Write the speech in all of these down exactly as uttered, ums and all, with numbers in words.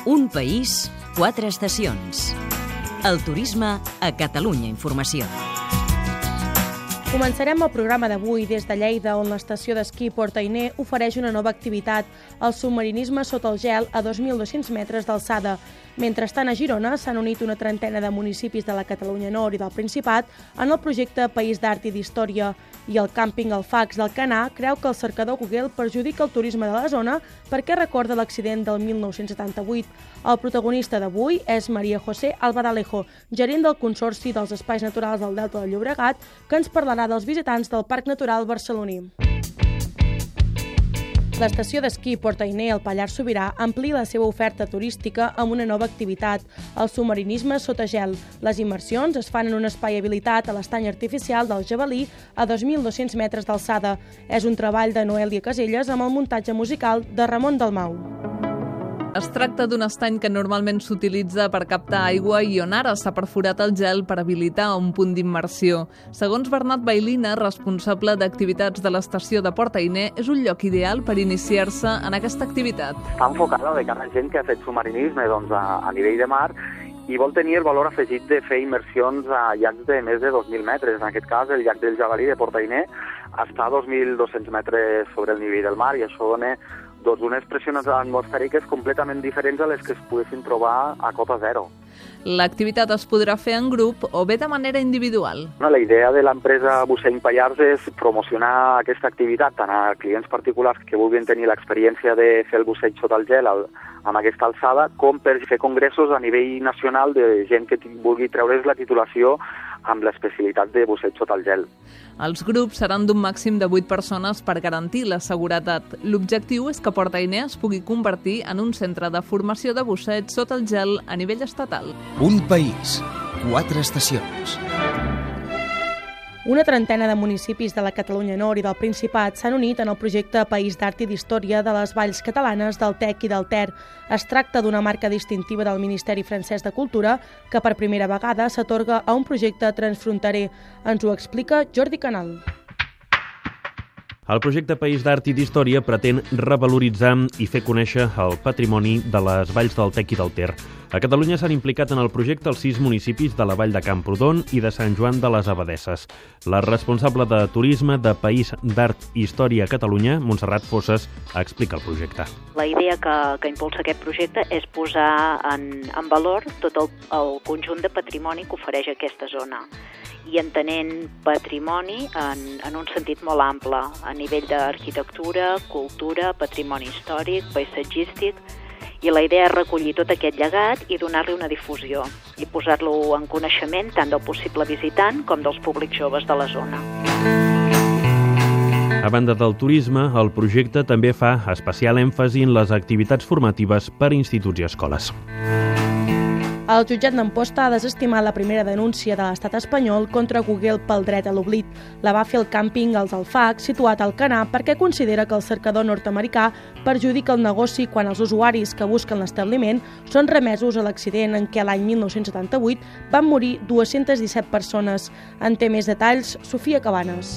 Un país, quatre estacions. El turisme a Catalunya Informació. Començarem el programa d'avui des de Lleida, on l'estació d'esquí Port Ainé ofereix una nova activitat, el submarinisme sota el gel a dos mil dos-cents metres d'alçada. Mentrestant, a Girona s'han unit una trentena de municipis de la Catalunya Nord i del Principat en el projecte País d'Art i d'Història. I el càmping Alfacs d'Alcanar creu que el cercador Google perjudica el turisme de la zona perquè recorda l'accident del mil nou-cents setanta-vuit. El protagonista d'avui és María José Albadalejo, gerent del Consorci dels Espais Naturals del Delta del Llobregat, que ens parlarà dels visitants del Parc Natural barceloní. L'estació d'esquí Port Ainé al Pallars Sobirà amplia la seva oferta turística amb una nova activitat, el submarinisme sota gel. Les immersions es fan en un espai habilitat a l'estany artificial del Jabalí a dos mil dos-cents metres d'alçada. És un treball de Noelia Caselles amb el muntatge musical de Ramon Dalmau. Es tracta d'un estany que normalment s'utilitza per captar aigua i on ara s'ha perforat el gel per habilitar un punt d'immersió. Segons Bernat Bailina, responsable d'activitats de l'estació de Port Ainé, és un lloc ideal per iniciar-se en aquesta activitat. Està enfocada de cara a gent que ha fet submarinisme doncs, a, a nivell de mar i vol tenir el valor afegit de fer immersions a llacs de més de dos mil metres. En aquest cas, el llac del Jabalí de Port Ainé està a dos mil dos-cents metres sobre el nivell del mar i això dona doncs, unes pressions atmosfèriques completament diferents a les que es poguessin trobar a cota zero. L'activitat es podrà fer en grup o bé de manera individual. No, la idea de l'empresa Busseny Pallars és promocionar aquesta activitat tant a clients particulars que vulguin tenir l'experiència de fer el busseig sota el gel al, amb aquesta alçada, com per fer congressos a nivell nacional de gent que vulgui treure's la titulació amb l'especialitat de busseig sota el gel. Els grups seran d'un màxim de vuit persones per garantir la seguretat. L'objectiu és que Port Ainé es pugui convertir en un centre de formació de busseig sota el gel a nivell estatal. Un país, quatre estacions. Una trentena de municipis de la Catalunya Nord i del Principat s'han unit en el projecte País d'Art i d'Història de les Valls Catalanes del Tec i del Ter. Es tracta d'una marca distintiva del Ministeri francès de Cultura que per primera vegada s'atorga a un projecte transfronterer. Ens ho explica Jordi Canal. El projecte País d'Art i d'Història pretén revaloritzar i fer conèixer el patrimoni de les valls del Tec i del Ter. A Catalunya s'han implicat en el projecte els sis municipis de la vall de Camprodon i de Sant Joan de les Abadesses. La responsable de turisme de País d'Art i Història a Catalunya, Montserrat Fosses, explica el projecte. La idea que, que impulsa aquest projecte és posar en, en valor tot el, el conjunt de patrimoni que ofereix aquesta zona i entenent patrimoni en, en un sentit molt ample, a nivell d'arquitectura, cultura, patrimoni històric, paisatgístic, i la idea és recollir tot aquest llegat i donar-li una difusió i posar-lo en coneixement tant del possible visitant com dels públics joves de la zona. A banda del turisme, el projecte també fa especial èmfasi en les activitats formatives per a instituts i escoles. El jutjat d'Amposta ha desestimat la primera denúncia de l'estat espanyol contra Google pel dret a l'oblit. La va fer el càmping Els Alfacs, situat al Canà, perquè considera que el cercador nord-americà perjudica el negoci quan els usuaris que busquen l'establiment són remesos a l'accident en què l'any mil nou-cents setanta-vuit van morir dues-centes disset persones. En té més detalls Sofia Cabanes.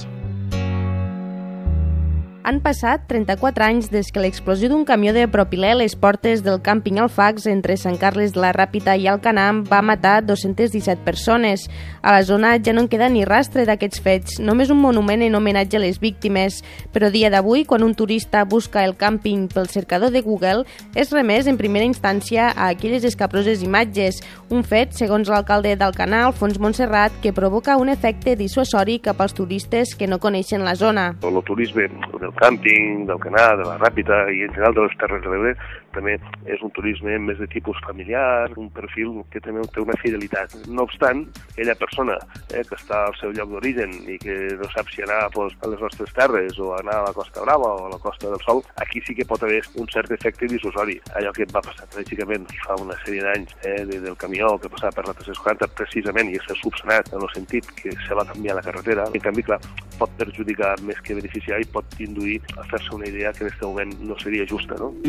Han passat trenta-quatre anys des que l'explosió d'un camió de propilè a les portes del càmping Alfacs entre Sant Carles de la Ràpita i Alcanar va matar dues-centes disset persones. A la zona ja no en queda ni rastre d'aquests fets, només un monument en homenatge a les víctimes. Però dia d'avui, quan un turista busca el càmping pel cercador de Google, és remès en primera instància a aquelles escaproses imatges. Un fet, segons l'alcalde d'Alcanar, Alfons Montserrat, que provoca un efecte dissuasori cap als turistes que no coneixen la zona. El turisme del càmping, del Canà, de la Ràpita i en general de les Terres de l'Ebre també és un turisme més de tipus familiar, un perfil que també té una fidelitat. No obstant, aquella persona eh, que està al seu lloc d'origen i que no sap si anar pues, a les nostres terres o anar a la Costa Brava o a la Costa del Sol, aquí sí que pot haver un cert efecte dissuasori. Allò que va passar tràgicament fa una sèrie d'anys eh, del camió que passava per la tres cents quaranta precisament i s'ha subsanat en el sentit que se va canviar la carretera. En canvi, clar, pot perjudicar més que beneficiar i pot induir a fer-se una idea que en aquest moment no seria justa, no?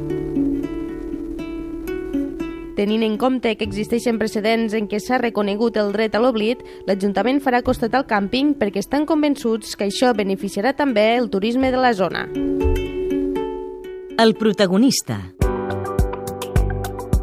Tenint en compte que existeixen precedents en què s'ha reconegut el dret a l'oblit, l'Ajuntament farà costat al càmping perquè estan convençuts que això beneficiarà també el turisme de la zona. El protagonista.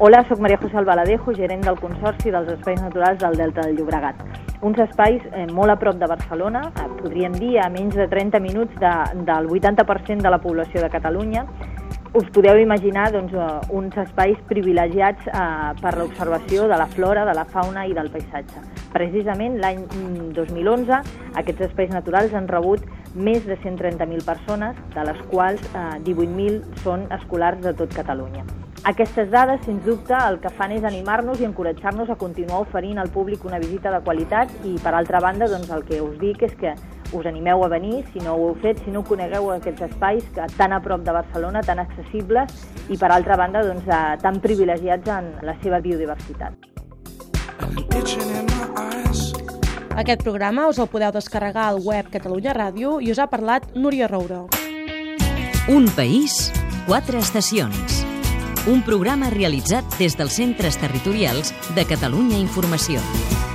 Hola, soc Maria José Albaladejo, gerent del Consorci dels Espais Naturals del Delta del Llobregat. Uns espais eh, molt a prop de Barcelona, eh, podríem dir a menys de trenta minuts de, del vuitanta per cent de la població de Catalunya. Us podeu imaginar doncs, uh, uns espais privilegiats uh, per l'observació de la flora, de la fauna i del paisatge. Precisament l'any dos mil onze aquests espais naturals han rebut més de cent trenta mil persones, de les quals uh, divuit mil són escolars de tot Catalunya. Aquestes dades, sens dubte, el que fan és animar-nos i encoratjar-nos a continuar oferint al públic una visita de qualitat i, per altra banda, doncs, el que us dic és que us animeu a venir, si no ho heu fet, si no conegueu aquests espais que tan a prop de Barcelona, tan accessibles i, per altra banda, doncs, tan privilegiats en la seva biodiversitat. Aquest programa us el podeu descarregar al web Catalunya Ràdio i us ha parlat Núria Roura. Un país, quatre estacions. Un programa realitzat des dels centres territorials de Catalunya Informació.